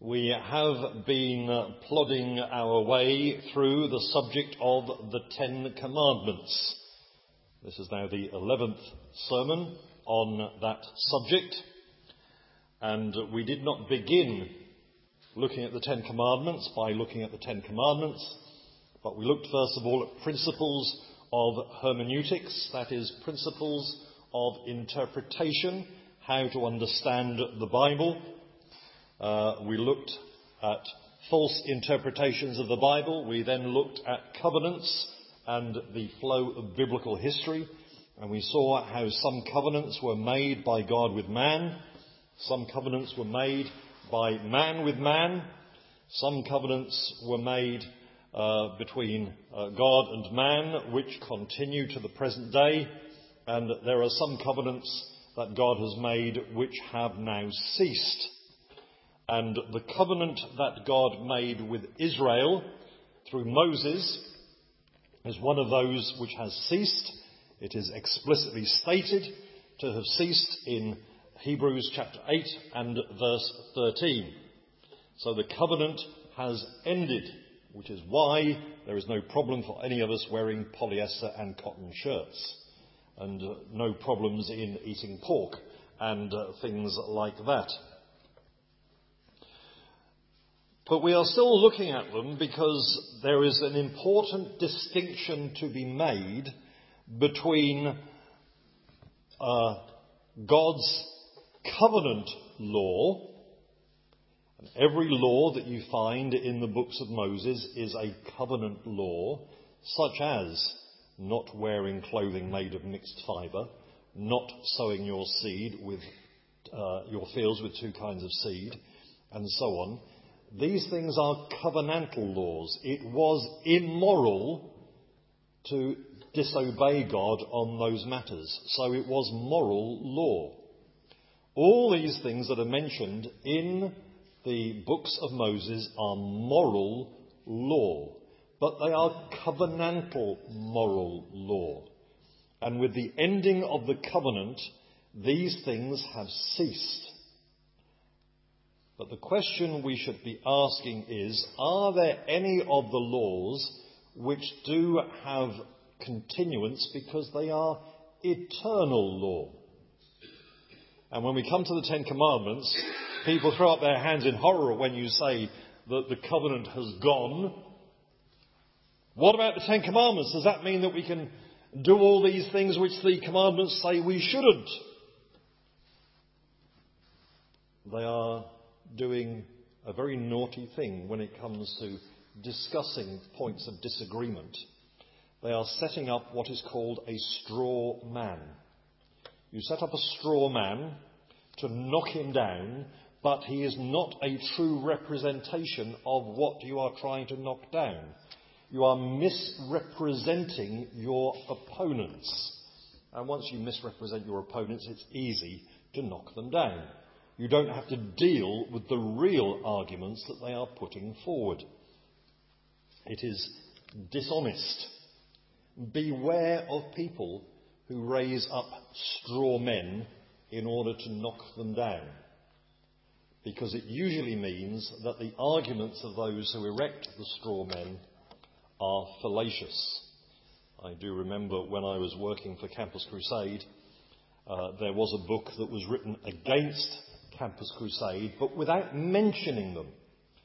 We have been plodding our way through the subject of the Ten Commandments. This is now the 11th sermon on that subject, and we did not begin looking at the Ten Commandments by looking at the Ten Commandments, but we looked first of all at principles of hermeneutics, that is, principles of interpretation, how to understand the Bible. We looked at false interpretations of the Bible. We then looked at covenants and the flow of biblical history. And we saw how some covenants were made by God with man. Some covenants were made by man with man. Some covenants were made between God and man, which continue to the present day. And there are some covenants that God has made which have now ceased. And the covenant that God made with Israel through Moses is one of those which has ceased. It is explicitly stated to have ceased in Hebrews chapter 8 and verse 13. So the covenant has ended, which is why there is no problem for any of us wearing polyester and cotton shirts, and no problems in eating pork and things like that. But we are still looking at them because there is an important distinction to be made between God's covenant law, and every law that you find in the books of Moses is a covenant law, such as not wearing clothing made of mixed fibre, not sowing your seed with your fields with two kinds of seed, and so on. These things are covenantal laws. It was immoral to disobey God on those matters. So it was moral law. All these things that are mentioned in the books of Moses are moral law. But they are covenantal moral law. And with the ending of the covenant, these things have ceased. But the question we should be asking is, are there any of the laws which do have continuance because they are eternal law? And when we come to the Ten Commandments, people throw up their hands in horror when you say that the covenant has gone. What about the Ten Commandments? Does that mean that we can do all these things which the commandments say we shouldn't? They are doing a very naughty thing when it comes to discussing points of disagreement. They are setting up what is called a straw man. You set up a straw man to knock him down, but he is not a true representation of what you are trying to knock down. You are misrepresenting your opponents. And once you misrepresent your opponents, it's easy to knock them down. You don't have to deal with the real arguments that they are putting forward. It is dishonest. Beware of people who raise up straw men in order to knock them down, because it usually means that the arguments of those who erect the straw men are fallacious. I do remember when I was working for Campus Crusade, there was a book that was written against Campus Crusade, but without mentioning them.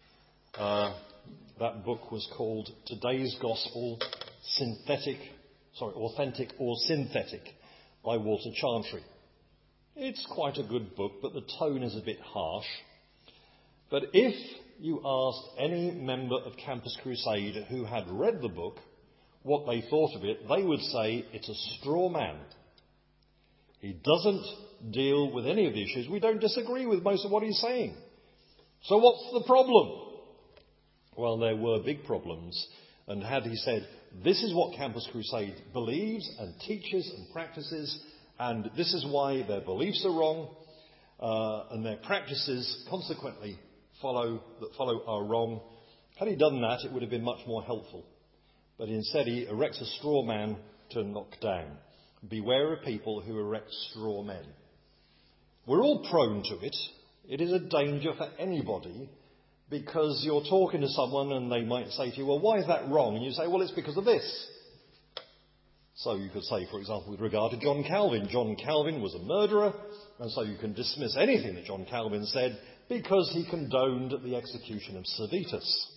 That book was called Today's Gospel, Authentic or Synthetic, by Walter Chantry. It's quite a good book, but the tone is a bit harsh. But if you asked any member of Campus Crusade who had read the book what they thought of it, they would say it's a straw man. He doesn't deal with any of the issues. We don't disagree with most of what he's saying. So what's the problem? Well, there were big problems. And had he said, this is what Campus Crusade believes and teaches and practices, and this is why their beliefs are wrong, and their practices consequently follow are wrong. Had he done that, it would have been much more helpful. But instead he erects a straw man to knock down. Beware of people who erect straw men. We're all prone to it. It is a danger for anybody because you're talking to someone and they might say to you, well, why is that wrong? And you say, well, it's because of this. So you could say, for example, with regard to John Calvin, John Calvin was a murderer, and so you can dismiss anything that John Calvin said because he condoned the execution of Servetus.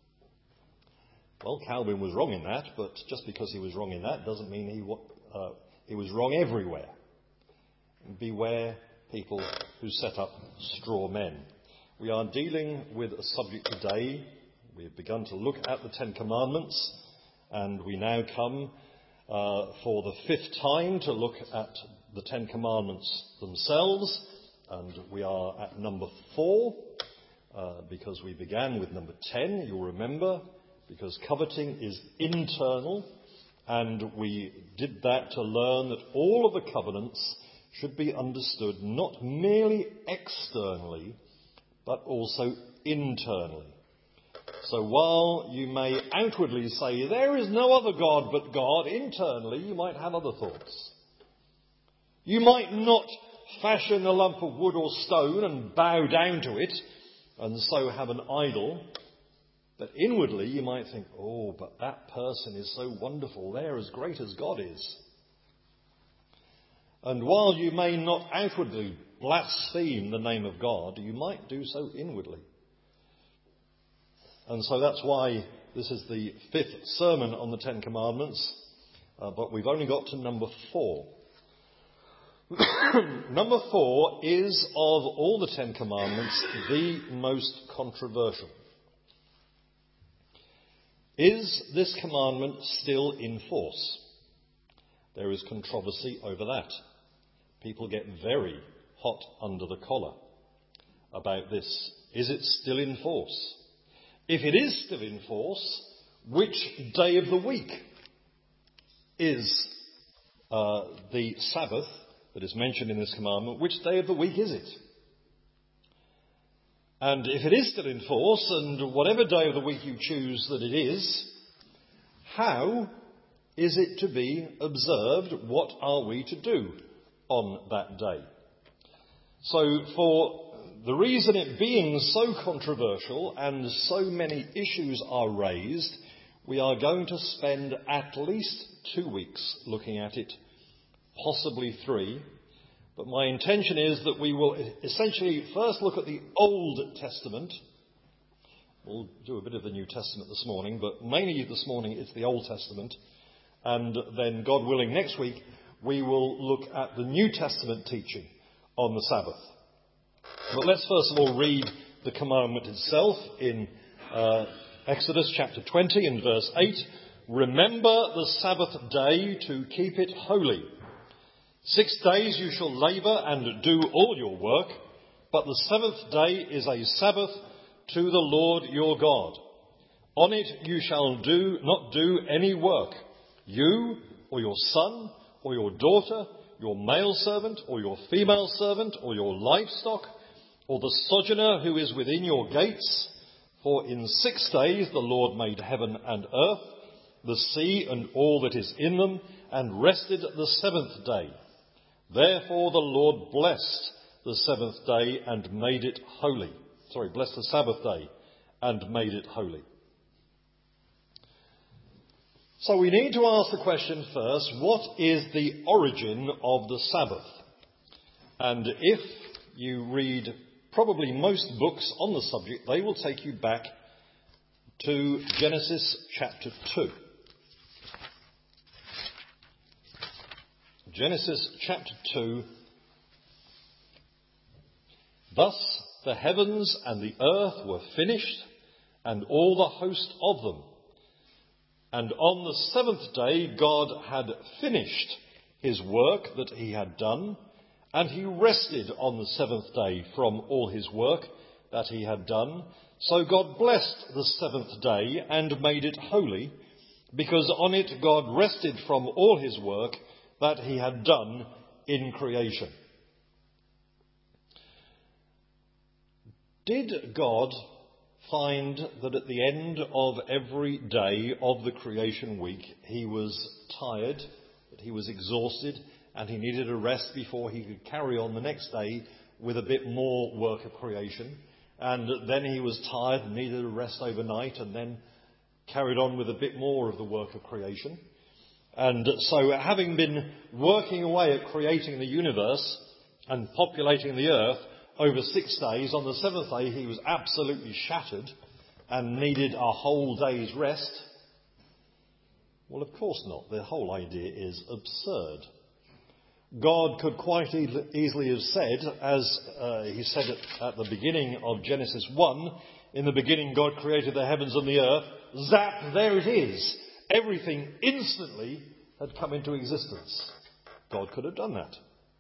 Well, Calvin was wrong in that, but just because he was wrong in that doesn't mean he was wrong everywhere. Beware people who set up straw men. We are dealing with a subject today. We have begun to look at the Ten Commandments, and we now come for the fifth time to look at the Ten Commandments themselves, and we are at number 4, because we began with number 10, you'll remember, because coveting is internal, and we did that to learn that all of the covenants should be understood not merely externally, but also internally. So while you may outwardly say, there is no other God but God, internally you might have other thoughts. You might not fashion a lump of wood or stone and bow down to it, and so have an idol. But inwardly you might think, oh, but that person is so wonderful, they're as great as God is. And while you may not outwardly blaspheme the name of God, you might do so inwardly. And so that's why this is the 5th sermon on the Ten Commandments, but we've only got to number 4. Number 4 is, of all the Ten Commandments, the most controversial. Is this commandment still in force? There is controversy over that. People get very hot under the collar about this. Is it still in force? If it is still in force, which day of the week is the Sabbath that is mentioned in this commandment? Which day of the week is it? And if it is still in force, and whatever day of the week you choose that it is, how is it to be observed? What are we to do on that day? So for the reason it being so controversial and so many issues are raised, we are going to spend at least 2 weeks looking at it, possibly 3. But my intention is that we will essentially first look at the Old Testament. We'll do a bit of the New Testament this morning, but mainly this morning it's the Old Testament. And then, God willing, next week we will look at the New Testament teaching on the Sabbath. But let's first of all read the commandment itself in Exodus chapter 20 and verse 8. Remember the Sabbath day to keep it holy. 6 days you shall labour and do all your work, but the 7th day is a Sabbath to the Lord your God. On it you shall not do any work, you or your son or your daughter, your male servant or your female servant or your livestock, or the sojourner who is within your gates. For in 6 days the Lord made heaven and earth, the sea and all that is in them, and rested the 7th day. Therefore the Lord blessed the 7th day and made it holy. Blessed the Sabbath day and made it holy. So we need to ask the question first, what is the origin of the Sabbath? And if you read probably most books on the subject, they will take you back to Genesis chapter 2. Genesis chapter 2. Thus the heavens and the earth were finished, and all the host of them. And on the 7th day God had finished his work that he had done, and he rested on the 7th day from all his work that he had done. So God blessed the 7th day and made it holy, because on it God rested from all his work that he had done in creation. Did God find that at the end of every day of the creation week he was tired, that he was exhausted, and he needed a rest before he could carry on the next day with a bit more work of creation? And then he was tired and needed a rest overnight, and then carried on with a bit more of the work of creation. And so having been working away at creating the universe and populating the earth over 6 days, on the 7th day he was absolutely shattered and needed a whole day's rest. Well, of course not. The whole idea is absurd. God could quite easily have said, as he said at the beginning of Genesis 1, in the beginning God created the heavens and the earth, zap, there it is. Everything instantly had come into existence. God could have done that.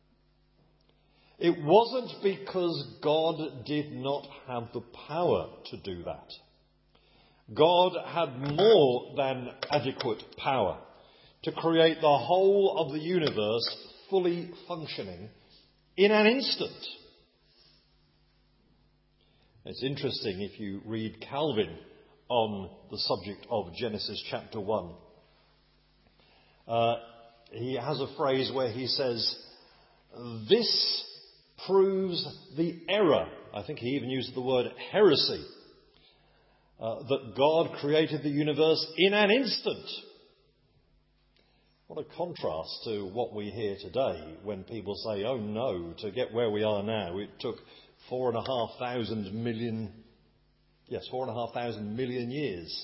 It wasn't because God did not have the power to do that. God had more than adequate power to create the whole of the universe fully functioning in an instant. It's interesting if you read Calvin on the subject of Genesis chapter 1. He has a phrase where he says, this proves the error, I think he even used the word heresy, that God created the universe in an instant. What a contrast to what we hear today when people say, oh no, to get where we are now, it took 4,500 million years.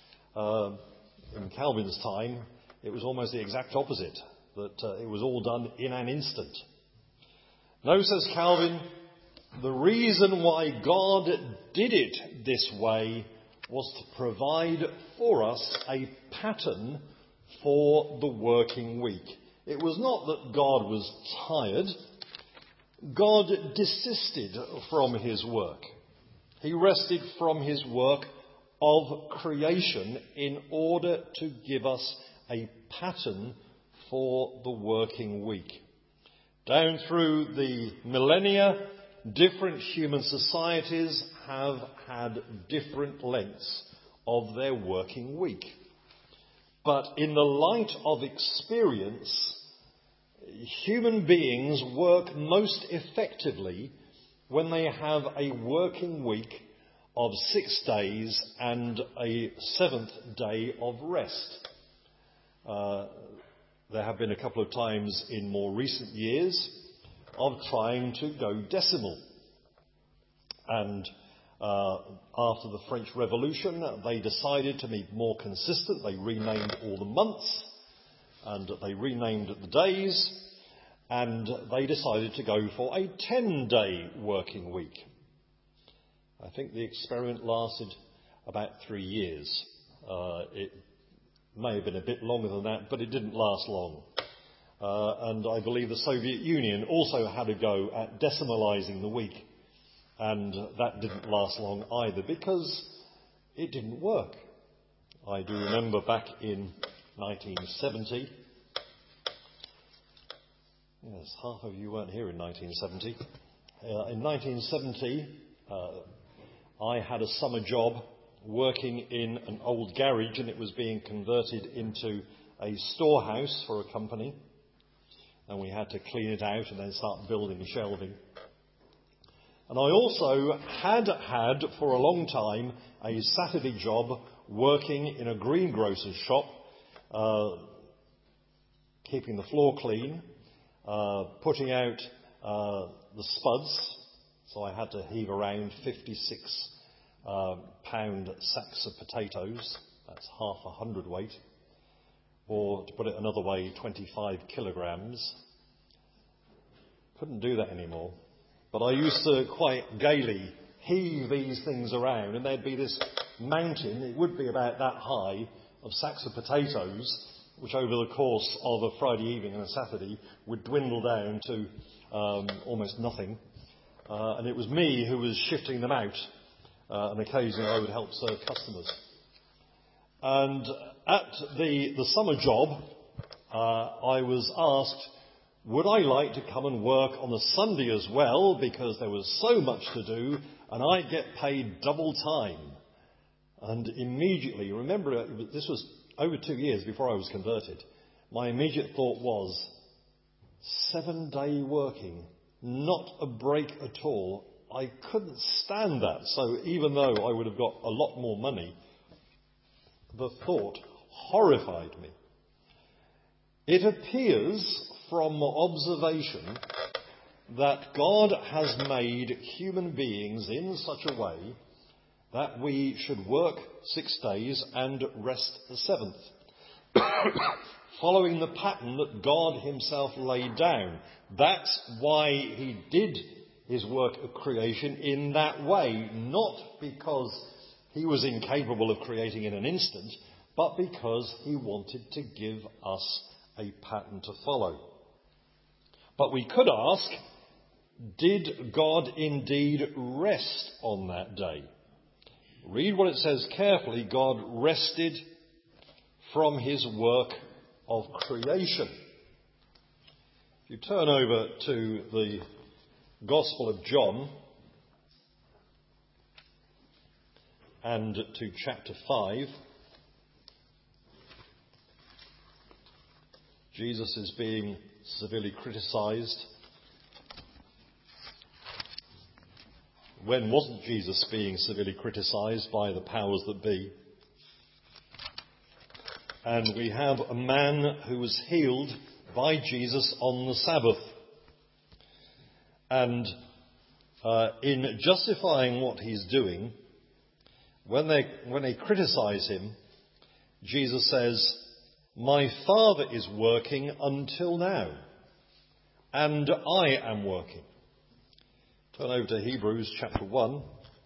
In Calvin's time, it was almost the exact opposite, that it was all done in an instant. No, says Calvin, the reason why God did it this way was to provide for us a pattern for the working week. It was not that God was tired. God desisted from his work. He rested from his work of creation in order to give us a pattern for the working week. Down through the millennia, different human societies have had different lengths of their working week. But in the light of experience, human beings work most effectively when they have a working week of 6 days and a 7th day of rest. There have been a couple of times in more recent years of trying to go decimal. And after the French Revolution, they decided to be more consistent. They renamed all the months and they renamed the days, and they decided to go for a 10-day working week. I think the experiment lasted about 3 years. It may have been a bit longer than that, but it didn't last long. And I believe the Soviet Union also had a go at decimalising the week. And that didn't last long either, because it didn't work. I do remember back in 1970. Yes, half of you weren't here in 1970. In 1970, I had a summer job working in an old garage, and it was being converted into a storehouse for a company. And we had to clean it out and then start building shelving. And I also had for a long time a Saturday job working in a greengrocer's shop, keeping the floor clean, putting out the spuds. So I had to heave around 56 pound sacks of potatoes. That's half a hundredweight. Or to put it another way, 25 kilograms. Couldn't do that anymore. But I used to quite gaily heave these things around, and there'd be this mountain, it would be about that high, of sacks of potatoes, which over the course of a Friday evening and a Saturday would dwindle down to almost nothing. And it was me who was shifting them out, and occasionally I would help serve customers. And at the summer job, I was asked, would I like to come and work on the Sunday as well, because there was so much to do and I'd get paid double time. And immediately, remember, this was over 2 years before I was converted, my immediate thought was, 7-day working, not a break at all. I couldn't stand that. So even though I would have got a lot more money, the thought horrified me. It appears from observation that God has made human beings in such a way that we should work 6 days and rest the 7th, following the pattern that God himself laid down. That's why he did his work of creation in that way, not because he was incapable of creating in an instant, but because he wanted to give us a pattern to follow. But we could ask, did God indeed rest on that day? Read what it says carefully. God rested from his work of creation. If you turn over to the Gospel of John and to chapter 5, Jesus is being severely criticised. When wasn't Jesus being severely criticised by the powers that be? And we have a man who was healed by Jesus on the Sabbath. And in justifying what he's doing, when they criticise him, Jesus says, "My Father is working until now, and I am working." Turn over to Hebrews chapter 1.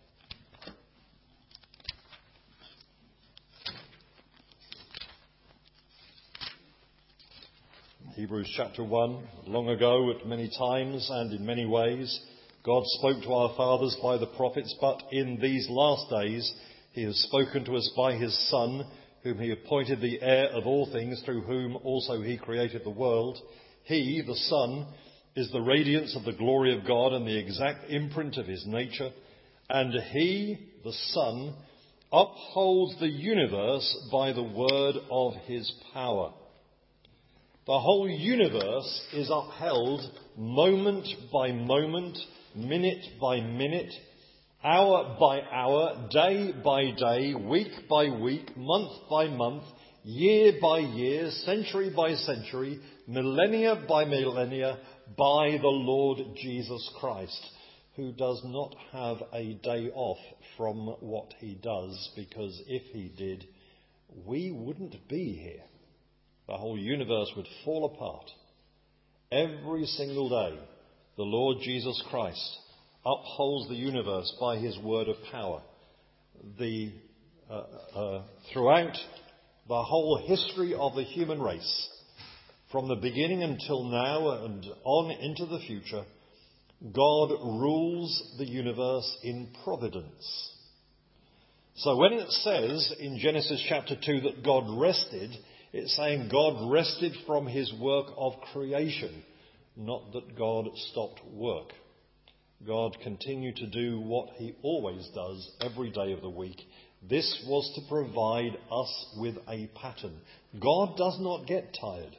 Hebrews chapter 1. Long ago, at many times and in many ways, God spoke to our fathers by the prophets, but in these last days he has spoken to us by his Son, whom he appointed the heir of all things, through whom also he created the world. He, the Son, is the radiance of the glory of God and the exact imprint of his nature. And he, the Son, upholds the universe by the word of his power. The whole universe is upheld moment by moment, minute by minute, hour by hour, day by day, week by week, month by month, year by year, century by century, millennia by millennia, by the Lord Jesus Christ, who does not have a day off from what he does, because if he did, we wouldn't be here. The whole universe would fall apart. Every single day, the Lord Jesus Christ upholds the universe by his word of power. Throughout the whole history of the human race, from the beginning until now and on into the future, God rules the universe in providence. So when it says in Genesis chapter 2 that God rested, it's saying God rested from his work of creation, not that God stopped work. God continued to do what he always does every day of the week. This was to provide us with a pattern. God does not get tired.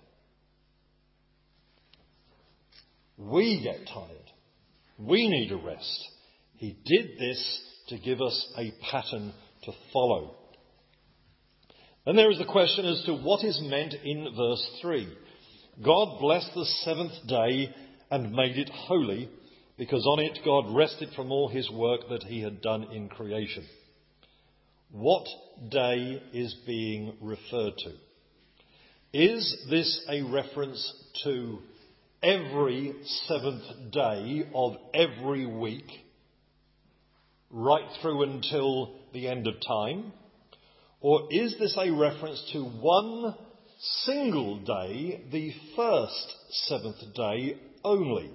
We get tired. We need a rest. He did this to give us a pattern to follow. And there is the question as to what is meant in verse 3. God blessed the 7th day and made it holy, because on it God rested from all his work that he had done in creation. What day is being referred to? Is this a reference to every 7th day of every week, right through until the end of time? Or is this a reference to one single day, the first 7th day only?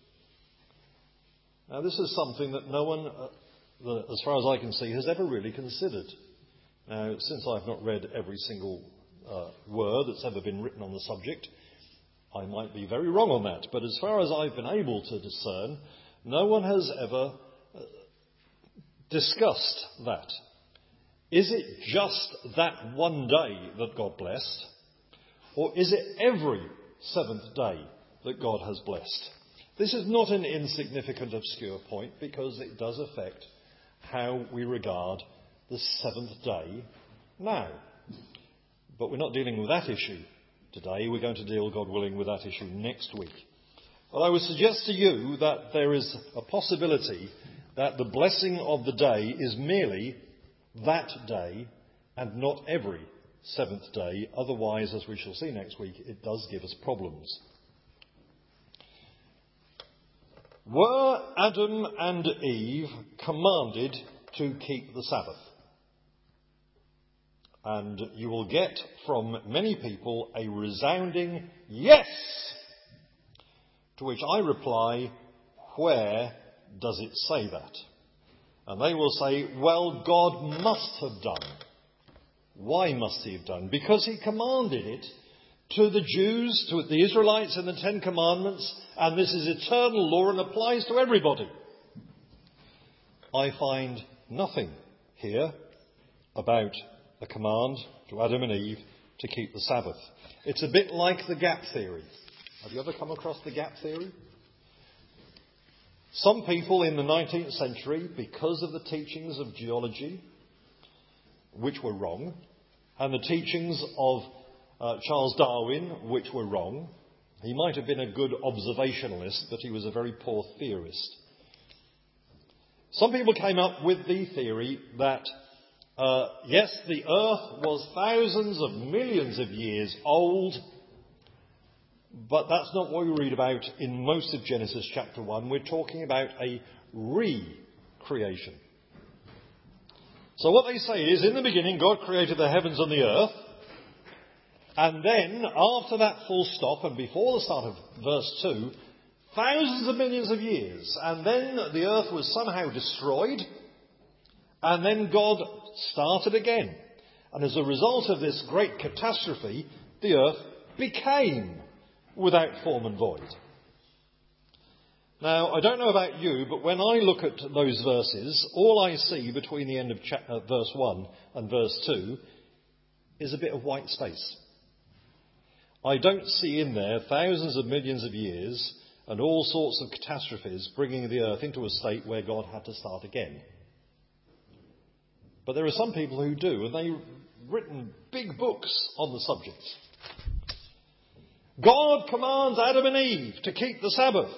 Now, this is something that no one, as far as I can see, has ever really considered. Now, since I've not read every single word that's ever been written on the subject, I might be very wrong on that. But as far as I've been able to discern, no one has ever discussed that. Is it just that one day that God blessed? Or is it every 7th day that God has blessed? This is not an insignificant, obscure point, because it does affect how we regard the seventh day now. But we're not dealing with that issue today. We're going to deal, God willing, with that issue next week. But I would suggest to you that there is a possibility that the blessing of the day is merely that day and not every seventh day. Otherwise, as we shall see next week, it does give us problems. Were Adam and Eve commanded to keep the Sabbath? And you will get from many people a resounding yes, to which I reply, where does it say that? And they will say, well, God must have done. Why must he have done? Because he commanded it to the Jews, to the Israelites in the Ten Commandments, and this is eternal law and applies to everybody. I find nothing here about a command to Adam and Eve to keep the Sabbath. It's a bit like the gap theory. Have you ever come across the gap theory? Some people in the 19th century, because of the teachings of geology, which were wrong, and the teachings of Charles Darwin, which were wrong. He might have been a good observationalist, but he was a very poor theorist. Some people came up with the theory that, yes, the earth was thousands of millions of years old, but that's not what we read about in most of Genesis chapter 1. We're talking about a re-creation. So what they say is, in the beginning, God created the heavens and the earth, and then, after that full stop, and before the start of verse 2, thousands of millions of years, and then the earth was somehow destroyed, and then God started again. And as a result of this great catastrophe, the earth became without form and void. Now, I don't know about you, but when I look at those verses, all I see between the end of verse 1 and verse 2 is a bit of white space. I don't see in there thousands of millions of years and all sorts of catastrophes bringing the earth into a state where God had to start again. But there are some people who do, and they've written big books on the subject. God commands Adam and Eve to keep the Sabbath.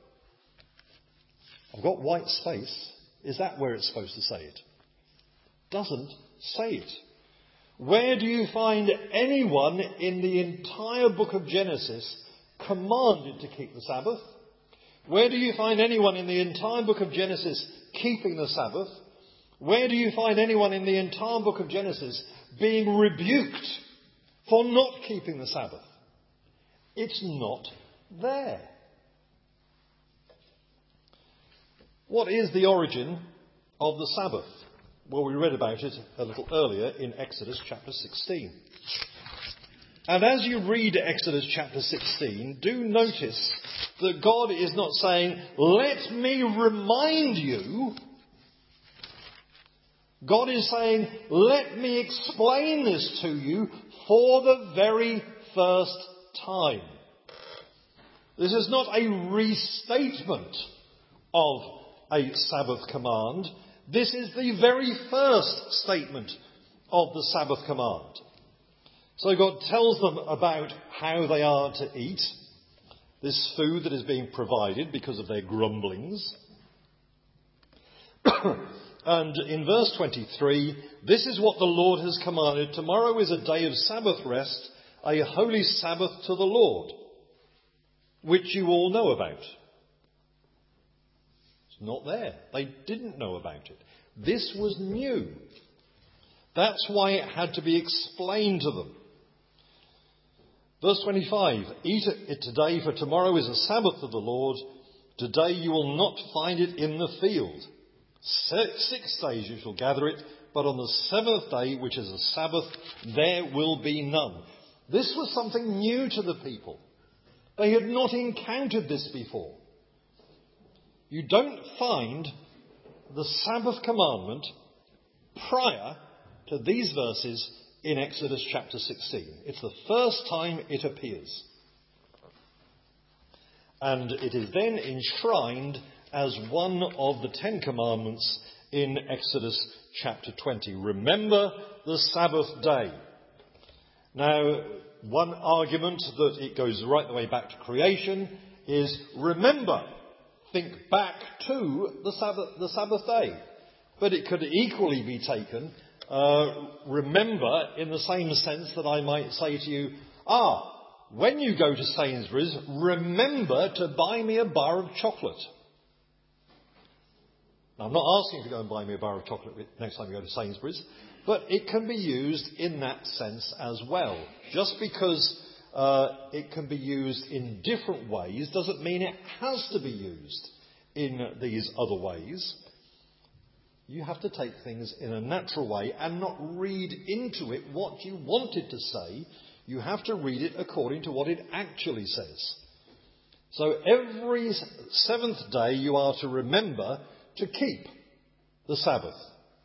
I've got white space. Is that where it's supposed to say it? Doesn't say it. Where do you find anyone in the entire book of Genesis commanded to keep the Sabbath? Where do you find anyone in the entire book of Genesis keeping the Sabbath? Where do you find anyone in the entire book of Genesis being rebuked for not keeping the Sabbath? It's not there. What is the origin of the Sabbath? Well, we read about it a little earlier in Exodus chapter 16. And as you read Exodus chapter 16, do notice that God is not saying, let me remind you. God is saying, let me explain this to you for the very first time. This is not a restatement of a Sabbath command. This is the very first statement of the Sabbath command. So God tells them about how they are to eat this food that is being provided because of their grumblings. And in verse 23, this is what the Lord has commanded. Tomorrow is a day of Sabbath rest, a holy Sabbath to the Lord, which you all know about. It's not there. They didn't know about it. This was new. That's why it had to be explained to them. Verse 25, eat it today, for tomorrow is a Sabbath of the Lord. Today you will not find it in the field. 6 days you shall gather it, but on the seventh day, which is a Sabbath, there will be none. This was something new to the people. They had not encountered this before. You don't find the Sabbath commandment prior to these verses in Exodus chapter 16. It's the first time it appears. And it is then enshrined as one of the Ten Commandments in Exodus chapter 20. Remember the Sabbath day. Now, one argument that it goes right the way back to creation is remember, think back to the Sabbath day. But it could equally be taken, remember, in the same sense that I might say to you, when you go to Sainsbury's, remember to buy me a bar of chocolate. Now, I'm not asking you to go and buy me a bar of chocolate next time you go to Sainsbury's, but it can be used in that sense as well. Just because it can be used in different ways doesn't mean it has to be used in these other ways. You have to take things in a natural way and not read into it what you wanted to say. You have to read it according to what it actually says. So every seventh day you are to remember to keep the Sabbath.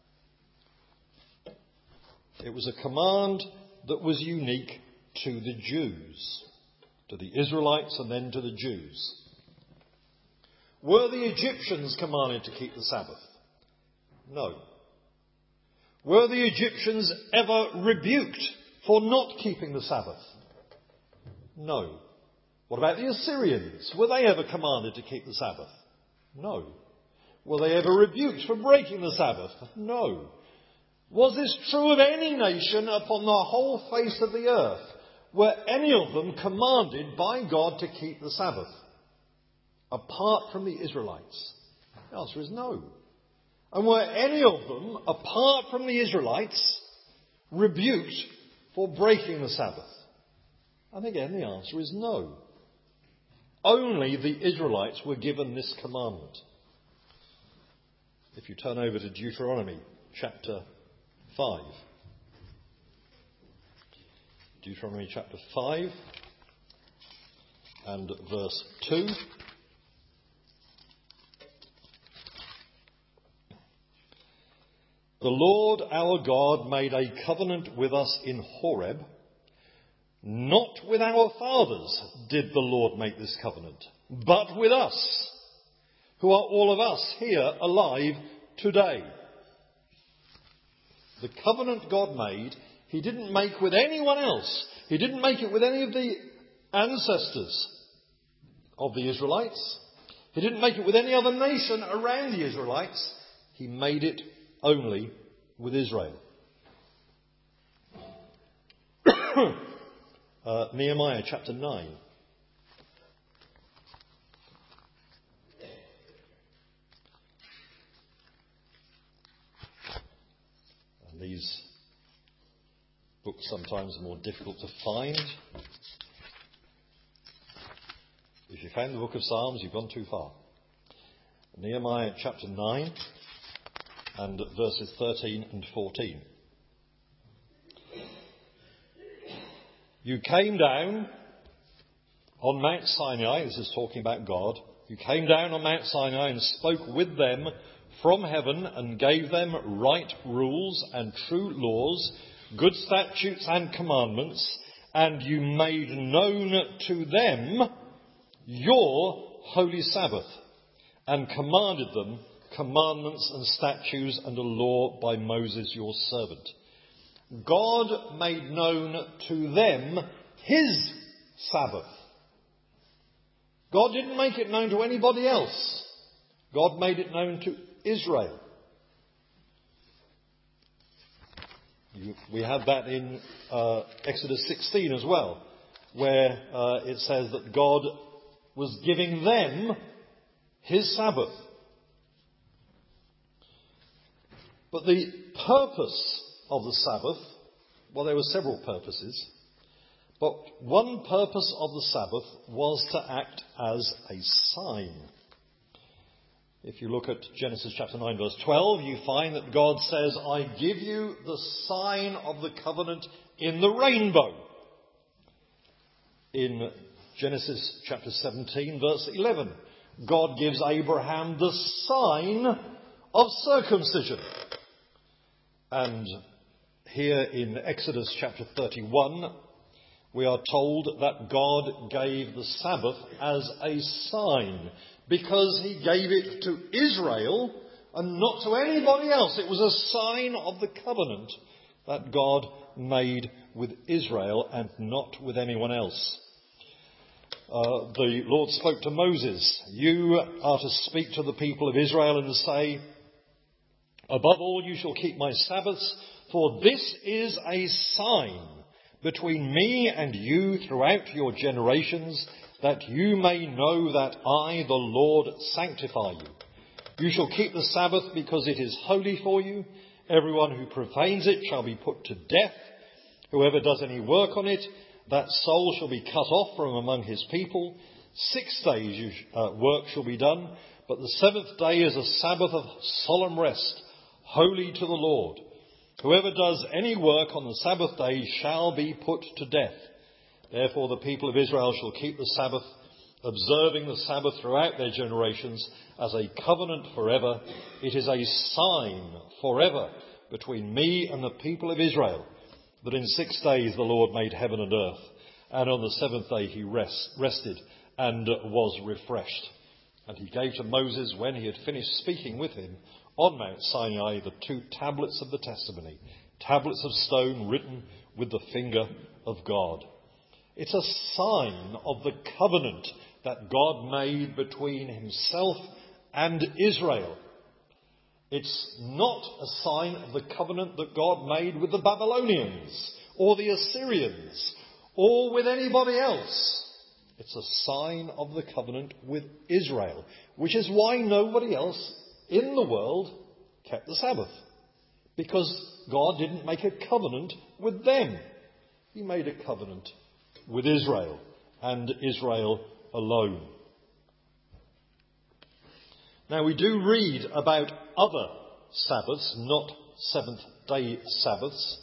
It was a command that was unique to the Jews, to the Israelites and then to the Jews. Were the Egyptians commanded to keep the Sabbath? No. Were the Egyptians ever rebuked for not keeping the Sabbath? No. What about the Assyrians? Were they ever commanded to keep the Sabbath? No. Were they ever rebuked for breaking the Sabbath? No. Was this true of any nation upon the whole face of the earth? Were any of them commanded by God to keep the Sabbath, apart from the Israelites? The answer is no. And were any of them, apart from the Israelites, rebuked for breaking the Sabbath? And again, the answer is no. Only the Israelites were given this commandment. If you turn over to Deuteronomy chapter 5. Deuteronomy chapter 5 and verse 2. The Lord our God made a covenant with us in Horeb. Not with our fathers did the Lord make this covenant, but with us, who are all of us here alive today. The covenant God made, he didn't make with anyone else. He didn't make it with any of the ancestors of the Israelites. He didn't make it with any other nation around the Israelites. He made it only with Israel. Nehemiah chapter 9. And these books sometimes are more difficult to find. If you found the book of Psalms, you've gone too far. Nehemiah chapter 9 and verses 13 and 14. You came down on Mount Sinai, this is talking about God, you came down on Mount Sinai and spoke with them from heaven and gave them right rules and true laws, good statutes and commandments, and you made known to them your holy Sabbath and commanded them commandments and statutes and a law by Moses your servant. God made known to them his Sabbath. God didn't make it known to anybody else. God made it known to Israel. We have that in Exodus 16 as well, where it says that God was giving them his Sabbath. But the purpose of the Sabbath, well, there were several purposes, but one purpose of the Sabbath was to act as a sign. If you look at Genesis chapter 9 verse 12, you find that God says, I give you the sign of the covenant in the rainbow. In Genesis chapter 17 verse 11, God gives Abraham the sign of circumcision. And here in Exodus chapter 31, we are told that God gave the Sabbath as a sign, because he gave it to Israel and not to anybody else. It was a sign of the covenant that God made with Israel and not with anyone else. The Lord spoke to Moses, "You are to speak to the people of Israel and say, 'Above all you shall keep my Sabbaths, for this is a sign between me and you throughout your generations, that you may know that I, the Lord, sanctify you. You shall keep the Sabbath because it is holy for you. Everyone who profanes it shall be put to death. Whoever does any work on it, that soul shall be cut off from among his people. 6 days work shall be done, but the 7th day is a Sabbath of solemn rest, holy to the Lord. Whoever does any work on the Sabbath day shall be put to death. Therefore the people of Israel shall keep the Sabbath, observing the Sabbath throughout their generations as a covenant forever. It is a sign forever between me and the people of Israel, that in 6 days the Lord made heaven and earth, and on the 7th day he rested and was refreshed.' And he gave to Moses, when he had finished speaking with him, on Mount Sinai the 2 tablets of the testimony, tablets of stone written with the finger of God." It's a sign of the covenant that God made between himself and Israel. It's not a sign of the covenant that God made with the Babylonians or the Assyrians or with anybody else. It's a sign of the covenant with Israel, which is why nobody else in the world kept the Sabbath. Because God didn't make a covenant with them. He made a covenant with Israel, and Israel alone. Now, we do read about other Sabbaths, not seventh-day Sabbaths.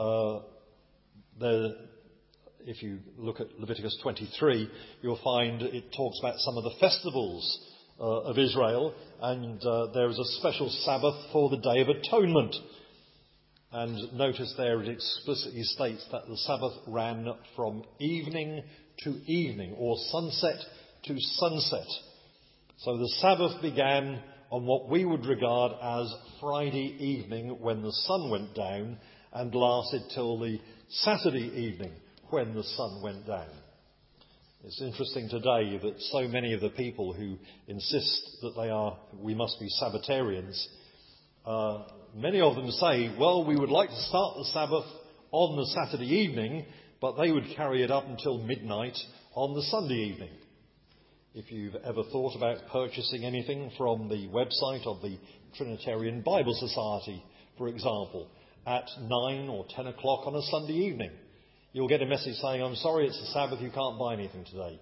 If you look at Leviticus 23, you'll find it talks about some of the festivals of Israel, and there is a special Sabbath for the Day of Atonement. And notice there it explicitly states that the Sabbath ran from evening to evening, or sunset to sunset. So the Sabbath began on what we would regard as Friday evening, when the sun went down, and lasted till the Saturday evening, when the sun went down. It's interesting today that so many of the people who insist that we must be Sabbatarians, many of them say, well, we would like to start the Sabbath on the Saturday evening, but they would carry it up until midnight on the Sunday evening. If you've ever thought about purchasing anything from the website of the Trinitarian Bible Society, for example, at 9 or 10 o'clock on a Sunday evening, you'll get a message saying, "I'm sorry, it's the Sabbath, you can't buy anything today."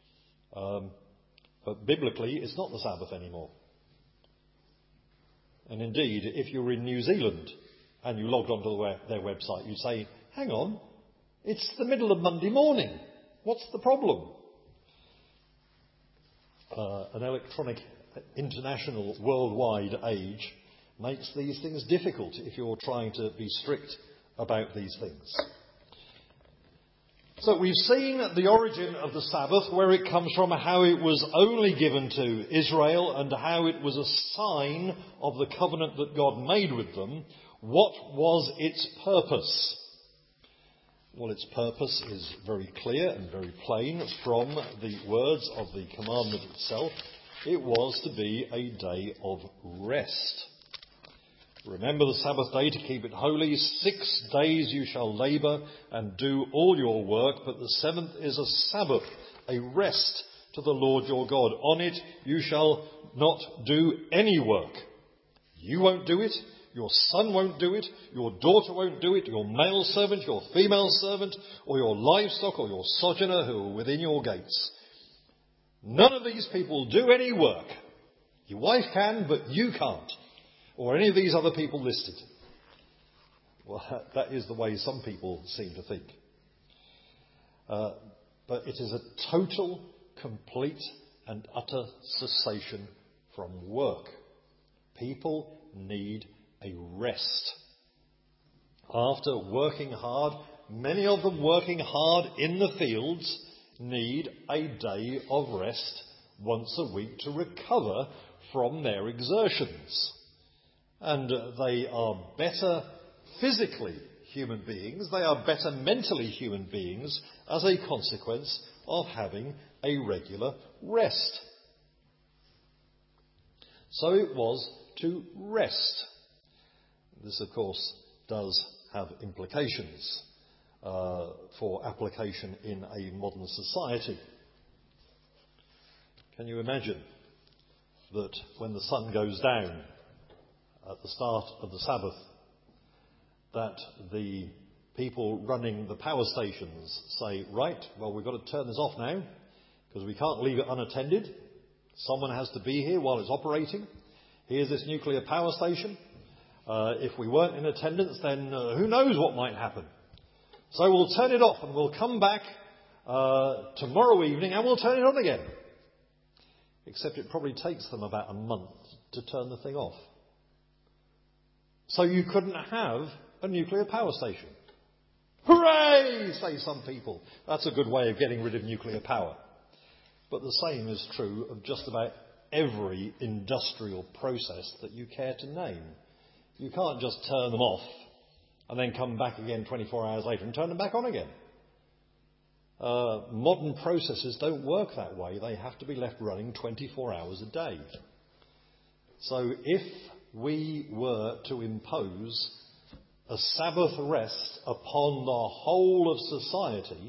But biblically, it's not the Sabbath anymore. And indeed, if you were in New Zealand and you logged onto their website, you'd say, "Hang on, it's the middle of Monday morning. What's the problem?" An electronic, international, worldwide age makes these things difficult if you're trying to be strict about these things. So we've seen the origin of the Sabbath, where it comes from, how it was only given to Israel, and how it was a sign of the covenant that God made with them. What was its purpose? Well, its purpose is very clear and very plain from the words of the commandment itself. It was to be a day of rest. Remember the Sabbath day to keep it holy. 6 days you shall labour and do all your work, but the 7th is a Sabbath, a rest to the Lord your God. On it you shall not do any work. You won't do it. Your son won't do it, your daughter won't do it, your male servant, your female servant, or your livestock, or your sojourner who are within your gates. None of these people do any work. Your wife can, but you can't. Or any of these other people listed. Well, that is the way some people seem to think. But it is a total, complete, and utter cessation from work. People need a rest. After working hard many of them working hard in the fields, need a day of rest once a week to recover from their exertions. And they are better physically human beings, they are better mentally human beings as a consequence of having a regular rest. So it was to rest. This, of course, does have implications for application in a modern society. Can you imagine that when the sun goes down at the start of the Sabbath, that the people running the power stations say, right, well, we've got to turn this off now because we can't leave it unattended. Someone has to be here while it's operating. Here's this nuclear power station. If we weren't in attendance, then who knows what might happen. So we'll turn it off and we'll come back tomorrow evening and we'll turn it on again. Except it probably takes them about a month to turn the thing off. So you couldn't have a nuclear power station. Hooray, say some people. That's a good way of getting rid of nuclear power. But the same is true of just about every industrial process that you care to name. You can't just turn them off and then come back again 24 hours later and turn them back on again. Modern processes don't work that way. They have to be left running 24 hours a day. So if we were to impose a Sabbath rest upon the whole of society,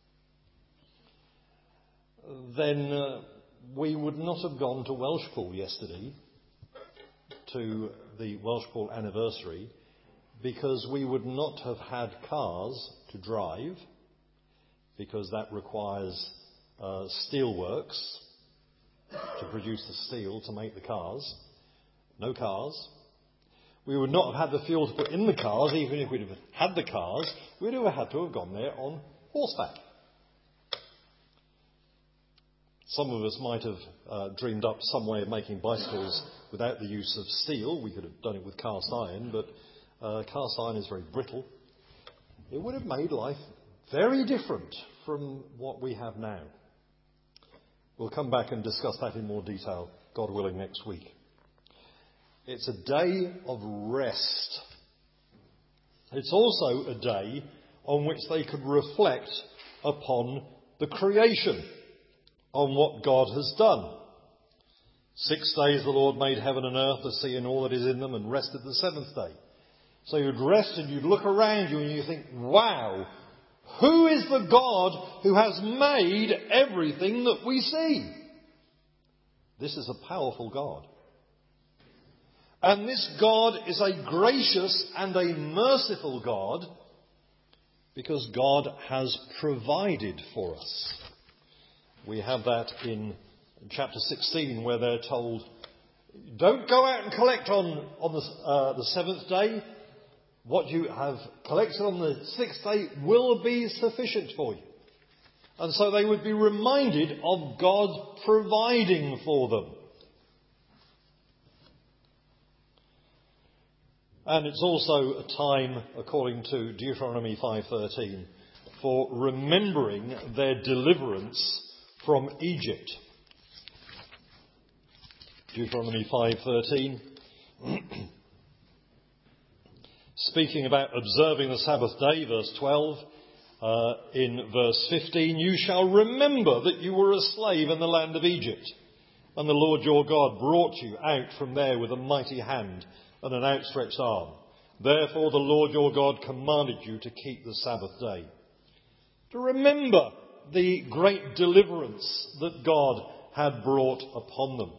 then we would not have gone to Welshpool yesterday, to the Welshpool anniversary, because we would not have had cars to drive, because that requires steelworks to produce the steel to make the cars. No cars. We would not have had the fuel to put in the cars. Even if we'd have had the cars, we'd have had to have gone there on horseback. Some of us might have dreamed up some way of making bicycles without the use of steel. We could have done it with cast iron, but cast iron is very brittle. It would have made life very different from what we have now. We'll come back and discuss that in more detail, God willing, next week. It's a day of rest. It's also a day on which they could reflect upon the creation, on what God has done. 6 days the Lord made heaven and earth, the sea and all that is in them, and rested the seventh day. So you'd rest and you'd look around you and you think, wow, who is the God who has made everything that we see? This is a powerful God. And this God is a gracious and a merciful God because God has provided for us. We have that in chapter 16 where they're told, don't go out and collect on the seventh day. What you have collected on the sixth day will be sufficient for you. And so they would be reminded of God providing for them. And it's also a time, according to Deuteronomy 5:13, for remembering their deliverance from Egypt. Deuteronomy 5:13, speaking about observing the Sabbath day, verse 12, in verse 15, you shall remember that you were a slave in the land of Egypt, and the Lord your God brought you out from there with a mighty hand and an outstretched arm. Therefore the Lord your God commanded you to keep the Sabbath day, to remember the great deliverance that God had brought upon them.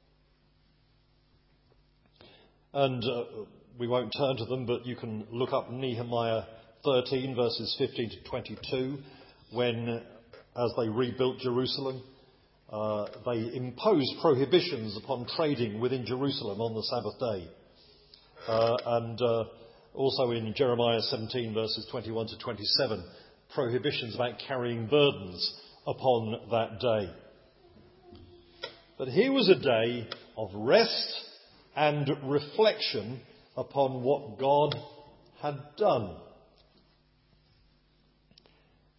And we won't turn to them, but you can look up Nehemiah 13, verses 15 to 22, when, as they rebuilt Jerusalem, they imposed prohibitions upon trading within Jerusalem on the Sabbath day. And also in Jeremiah 17, verses 21 to 27, prohibitions about carrying burdens upon that day. But here was a day of rest and reflection upon what God had done.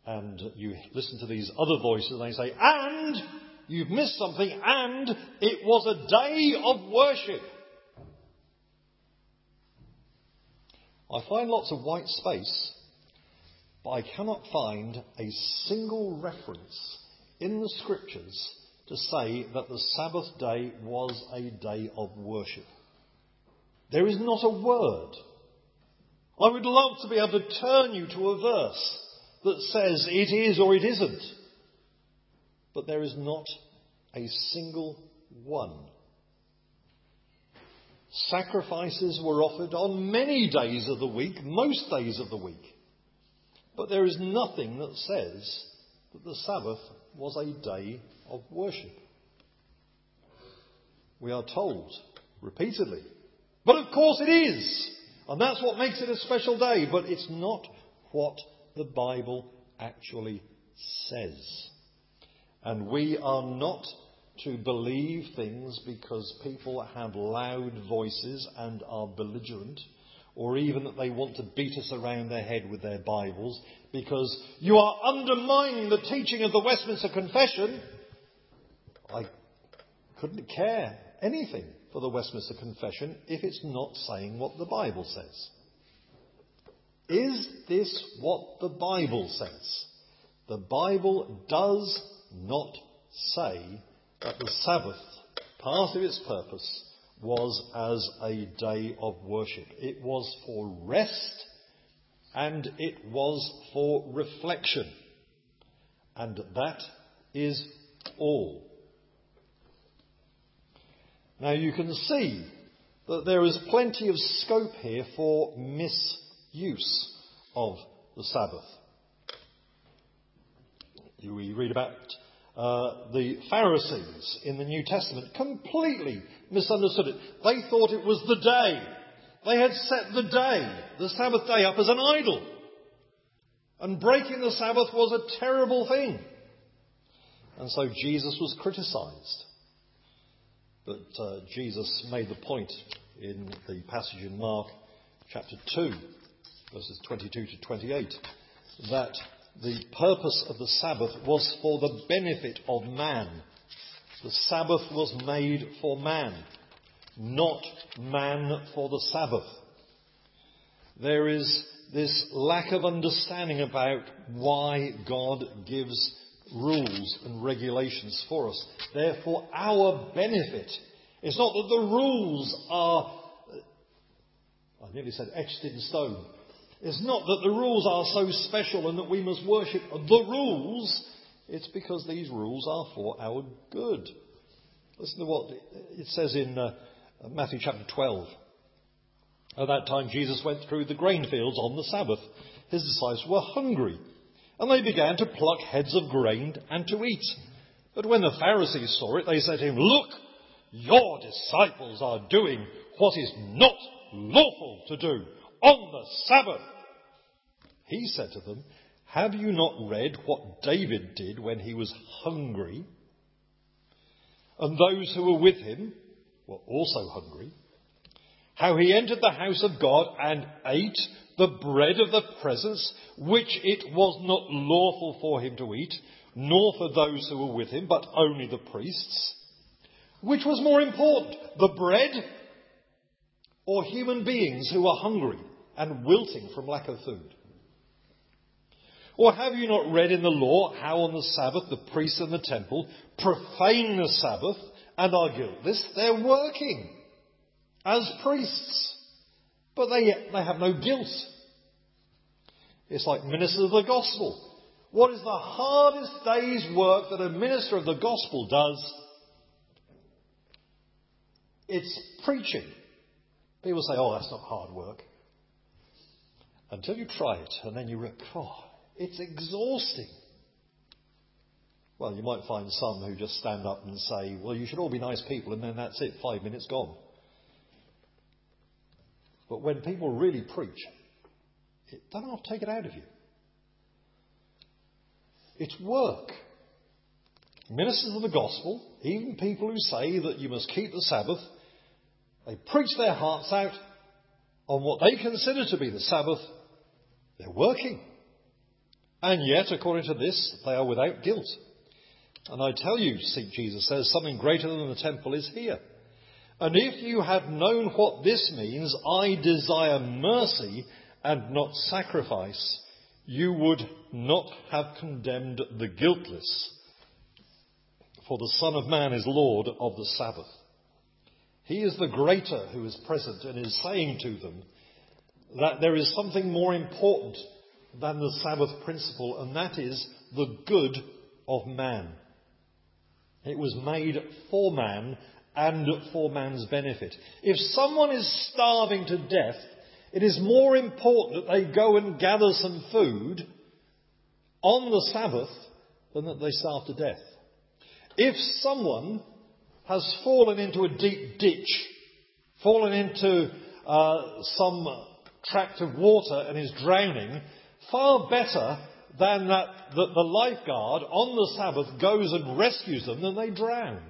And you listen to these other voices and they say, and you've missed something, and it was a day of worship. I find lots of white space, but I cannot find a single reference in the Scriptures to say that the Sabbath day was a day of worship. There is not a word. I would love to be able to turn you to a verse that says it is or it isn't. But there is not a single one. Sacrifices were offered on many days of the week, most days of the week. But there is nothing that says that the Sabbath was a day of worship. We are told repeatedly, but of course it is. And that's what makes it a special day. But it's not what the Bible actually says. And we are not to believe things because people have loud voices and are belligerent, or even that they want to beat us around the head with their Bibles, because you are undermining the teaching of the Westminster Confession. I couldn't care anything for the Westminster Confession if it's not saying what the Bible says. Is this what the Bible says? The Bible does not say that the Sabbath, part of its purpose, was as a day of worship. It was for rest and it was for reflection. And that is all. Now you can see that there is plenty of scope here for misuse of the Sabbath. We read about the Pharisees in the New Testament completely misunderstood it. They thought it was the day. They had set the day, the Sabbath day, up as an idol. And breaking the Sabbath was a terrible thing. And so Jesus was criticised. But Jesus made the point in the passage in Mark chapter 2, verses 22 to 28, that the purpose of the Sabbath was for the benefit of man. The Sabbath was made for man, not man for the Sabbath. There is this lack of understanding about why God gives rules and regulations for us. Therefore, our benefit is not that the rules are, I nearly said etched in stone. It's not that the rules are so special and that we must worship the rules. It's because these rules are for our good. Listen to what it says in Matthew chapter 12. At that time Jesus went through the grain fields on the Sabbath. His disciples were hungry, and they began to pluck heads of grain and to eat. But when the Pharisees saw it, they said to him, "Look, your disciples are doing what is not lawful to do on the Sabbath." He said to them, "Have you not read what David did when he was hungry? And those who were with him were also hungry. How he entered the house of God and ate the bread of the presence, which it was not lawful for him to eat, nor for those who were with him, but only the priests. Which was more important, the bread or human beings who are hungry and wilting from lack of food? Or have you not read in the law how on the Sabbath the priests in the temple profane the Sabbath and are guiltless? They're working as priests, but they have no guilt. It's like ministers of the gospel. What is the hardest day's work that a minister of the gospel does? It's preaching. People say, "Oh, that's not hard work." Until you try it, and then you realize, it's exhausting. Well, you might find some who just stand up and say, "Well, you should all be nice people," and then that's it, 5 minutes gone. But when people really preach, it doesn't take it out of you. It's work. Ministers of the gospel, even people who say that you must keep the Sabbath, they preach their hearts out on what they consider to be the Sabbath. They're working. And yet, according to this, they are without guilt. And I tell you, Jesus says, something greater than the temple is here. And if you had known what this means, I desire mercy and not sacrifice, you would not have condemned the guiltless. For the Son of Man is Lord of the Sabbath. He is the greater who is present and is saying to them that there is something more important than the Sabbath principle, and that is the good of man. It was made for man and for man's benefit. If someone is starving to death, it is more important that they go and gather some food on the Sabbath than that they starve to death. If someone has fallen into a deep ditch, fallen into some tract of water and is drowning, far better than that the lifeguard on the Sabbath goes and rescues them than they drown.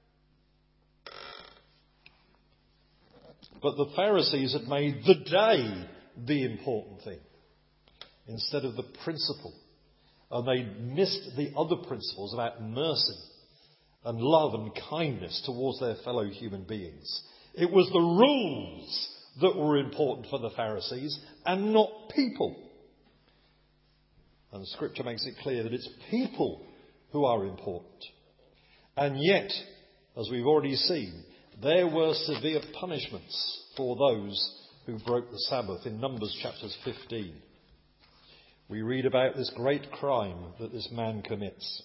But the Pharisees had made the day the important thing instead of the principle. And they missed the other principles about mercy and love and kindness towards their fellow human beings. It was the rules that were important for the Pharisees and not people. And Scripture makes it clear that it's people who are important. And yet, as we've already seen, there were severe punishments for those who broke the Sabbath in Numbers chapters 15. We read about this great crime that this man commits.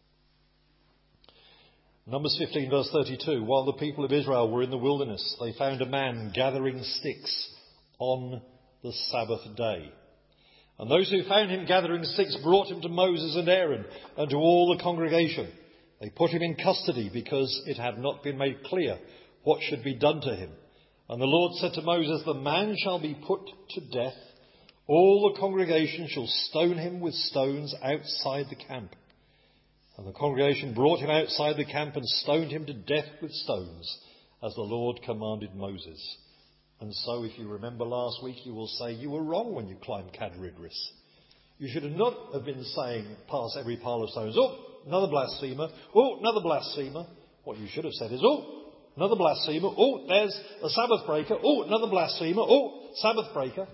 Numbers 15 verse 32, while the people of Israel were in the wilderness, they found a man gathering sticks on the Sabbath day. And those who found him gathering sticks brought him to Moses and Aaron and to all the congregation. They put him in custody because it had not been made clear what should be done to him. And the Lord said to Moses, the man shall be put to death. All the congregation shall stone him with stones outside the camp. And the congregation brought him outside the camp and stoned him to death with stones, as the Lord commanded Moses. And so, if you remember last week, you will say you were wrong when you climbed Cadair Idris. You should not have been saying past every pile of stones, oh, another blasphemer, oh, another blasphemer. What you should have said is, oh, another blasphemer, oh, there's a Sabbath breaker, oh, another blasphemer, oh, Sabbath breaker.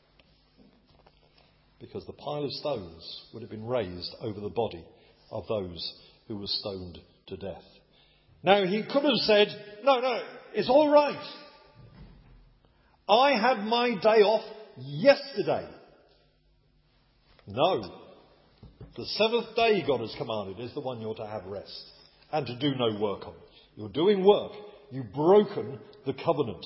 Because the pile of stones would have been raised over the body of those who were stoned to death. Now, he could have said, no, it's all right. I had my day off yesterday. No. The seventh day God has commanded is the one you're to have rest and to do no work on. You're doing work. You've broken the covenant.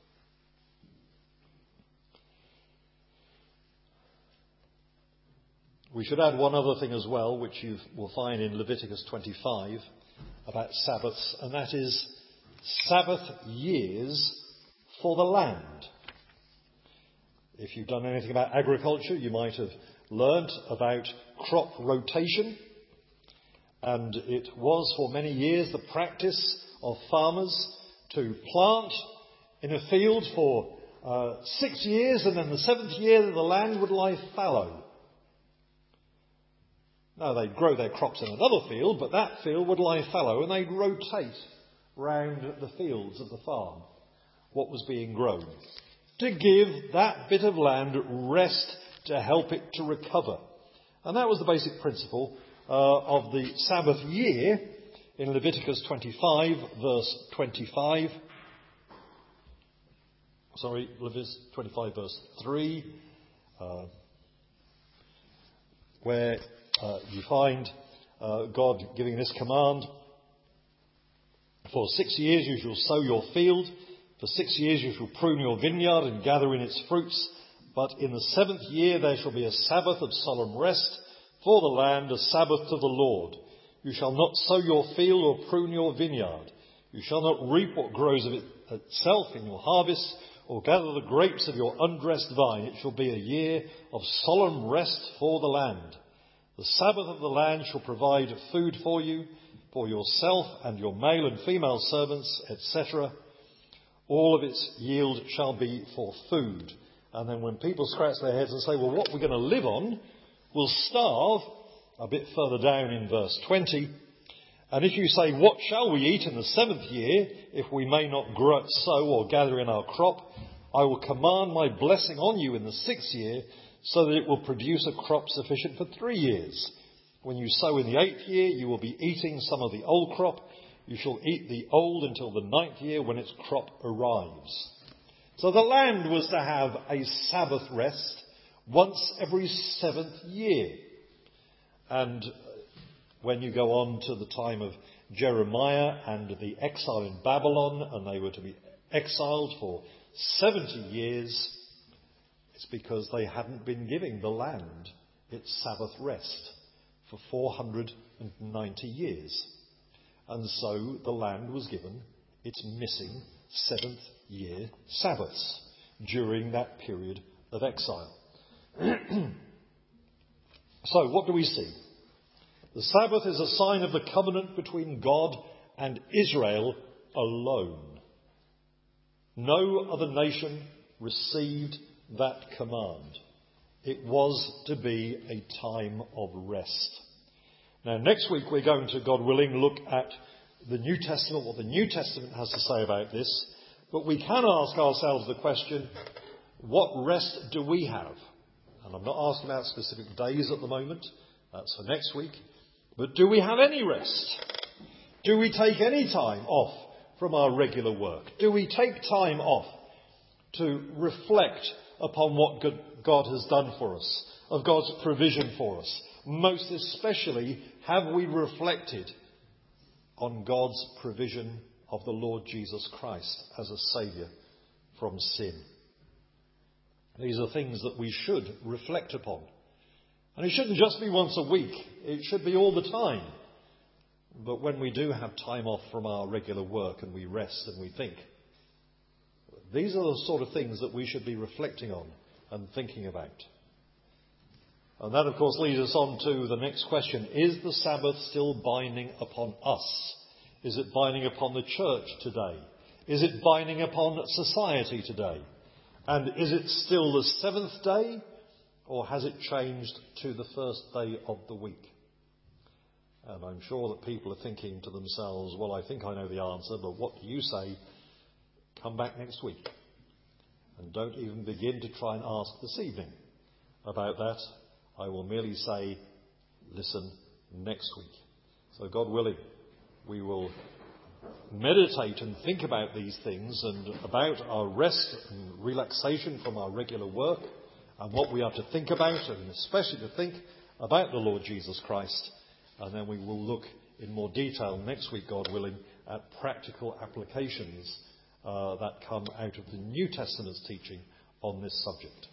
We should add one other thing as well, which you will find in Leviticus 25 about Sabbaths, and that is Sabbath years for the land. If you've done anything about agriculture, you might have learnt about crop rotation. And it was for many years the practice of farmers to plant in a field for 6 years, and then the seventh year the land would lie fallow. Now, they'd grow their crops in another field, but that field would lie fallow, and they'd rotate round the fields of the farm what was being grown to give that bit of land rest, to help it to recover. And that was the basic principle of the Sabbath year in Leviticus 25, verse 25. Leviticus 25, verse 3, where you find God giving this command. For 6 years you shall sow your field. For 6 years you shall prune your vineyard and gather in its fruits. But in the seventh year there shall be a Sabbath of solemn rest for the land, a Sabbath to the Lord. You shall not sow your field or prune your vineyard. You shall not reap what grows of itself in your harvest, or gather the grapes of your undressed vine. It shall be a year of solemn rest for the land. The Sabbath of the land shall provide food for you, for yourself and your male and female servants, etc. All of its yield shall be for food. And then when people scratch their heads and say, well, what are we going to live on? will starve, a bit further down in verse 20. And if you say, what shall we eat in the 7th year, if we may not sow or gather in our crop? I will command my blessing on you in the 6th year, so that it will produce a crop sufficient for 3 years. When you sow in the 8th year, you will be eating some of the old crop. You shall eat the old until the 9th year, when its crop arrives. So the land was to have a Sabbath rest once every 7th year. And when you go on to the time of Jeremiah and the exile in Babylon, and they were to be exiled for 70 years, it's because they hadn't been giving the land its Sabbath rest for 490 years. And so the land was given its missing 7th year Sabbaths during that period of exile. So what do we see? The Sabbath is a sign of the covenant between God and Israel alone. No other nation received that command. It was to be a time of rest. Now, next week we're going to, God willing, look at the New Testament, what the New Testament has to say about this. But we can ask ourselves the question, what rest do we have? And I'm not asking about specific days at the moment. That's for next week. But do we have any rest? Do we take any time off from our regular work? Do we take time off to reflect upon what God has done for us, of God's provision for us? Most especially, have we reflected on God's provision of the Lord Jesus Christ as a Saviour from sin? These are things that we should reflect upon. And it shouldn't just be once a week. It should be all the time. But when we do have time off from our regular work and we rest and we think, these are the sort of things that we should be reflecting on and thinking about. And that, of course, leads us on to the next question. Is the Sabbath still binding upon us? Is it binding upon the church today? Is it binding upon society today? And is it still the 7th day? Or has it changed to the first day of the week? And I'm sure that people are thinking to themselves, well, I think I know the answer, but what do you say? Come back next week. And don't even begin to try and ask this evening about that. I will merely say, listen next week. So God willing, we will meditate and think about these things and about our rest and relaxation from our regular work, and what we are to think about, and especially to think about the Lord Jesus Christ. And then we will look in more detail next week, God willing, at practical applications that come out of the New Testament's teaching on this subject.